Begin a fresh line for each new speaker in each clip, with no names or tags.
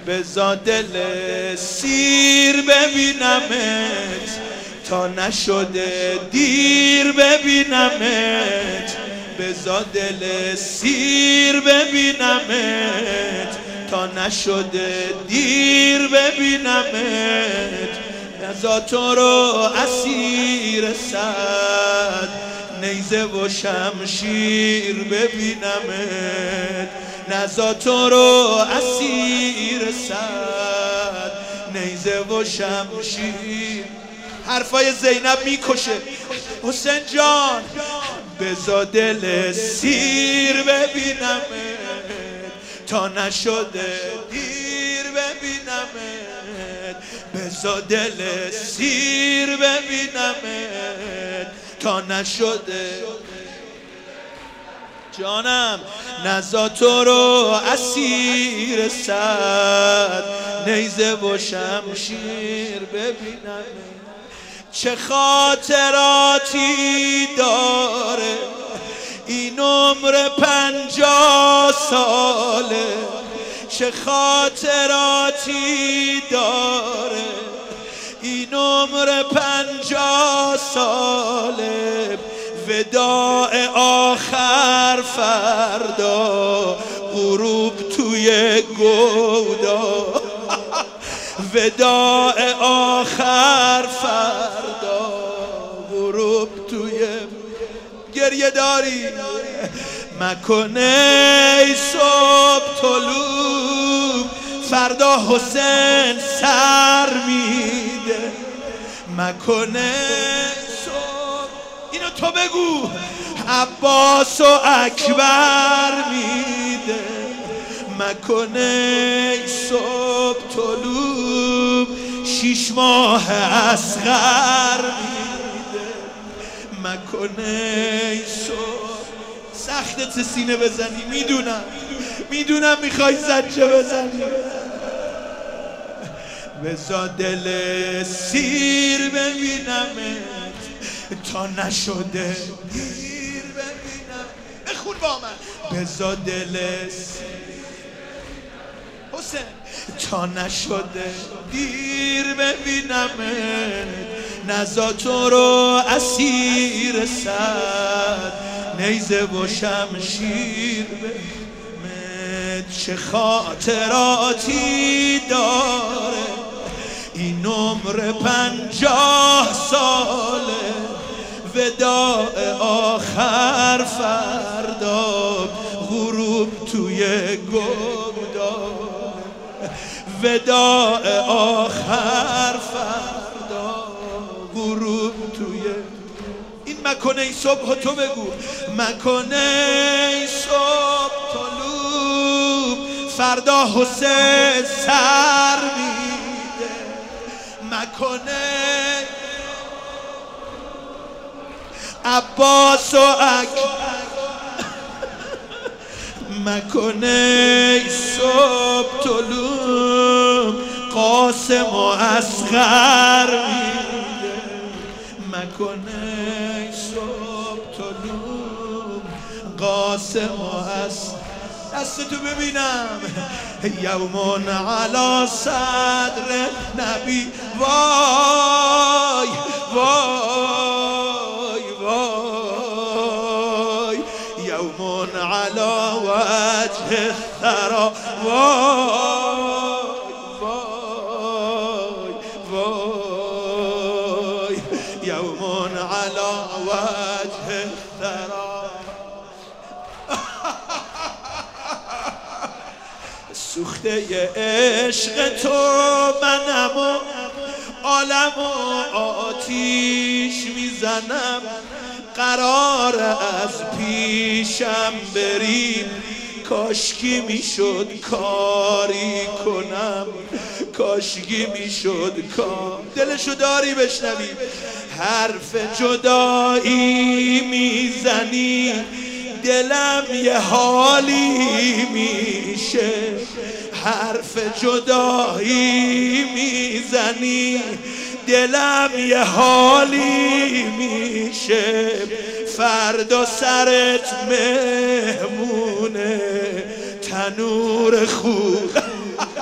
بزا دل سیر ببینمت تا نشده دیر ببینمت بزا دل سیر ببینمت تا نشده دیر ببینمت نزا تو رو اسیر صد نیزه و شمشیر ببینمت نزا تو رو اسیر صد نیزه و شمشیر. حرفای زینب میکشه حسین جان بزا دل سیر ببینمت تا نشده دیر ببینمت بزا دل سیر ببینمت تا نشده جانم نزا تو رو اسیر صد نیزه و شمشیر ببینمت چه خاطراتی داره این عمر 50 ساله چه خاطراتی داره این عمر 50 ساله وداع آخر فردا غروب توی گودا وداع آخر فردا غروب توی گریه داری مکنه ای صبح طلوع فردا حسین سر میده مکنه صبح اینو تو بگو عباس و اکبر میده مکنه ای صبح طلوع 6 ماه اصغر میده مکنه ای صبح سختت سینه بزنی میدونم میخوای زجه بزنی بزا دل سیر ببینمت تا نشده دیر ببینم بخون با من بزا دل حسین تا نشده دیر ببینمت نزا تو رو اسیر صد نیزه و شمشیر ببینمت چه خاطراتی داره این عمر 50 ساله وداع آخر فردا غروب توی گودا وداع آخر فردا غروب توی این مکنه ای صبح تو بگو مکنه ای صبح طلوع فردا حسین سر میده مکنه عباس و مکنه صبح طلوع قاسم و اصغر میده مکنه صبح طلوع قاسم و اصغر دستتو ببینم یومون علی صدر نبی وای وای وای یومون علی وجه الثرى وای وای وای یومون علی وجه الثرى سوخته عشق تو منم و عالم و آتیش میزنم قرار از پیشم بریم کاشکی میشد کاری کنم کاشکی میشد کار دلشو داری بشنوی حرف جدایی میزنی دلم یه حالی میشه حرف جدایی میزنی دلم یه حالی میشه فردا سرت مهمونه تنور خود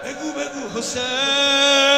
بگو حسین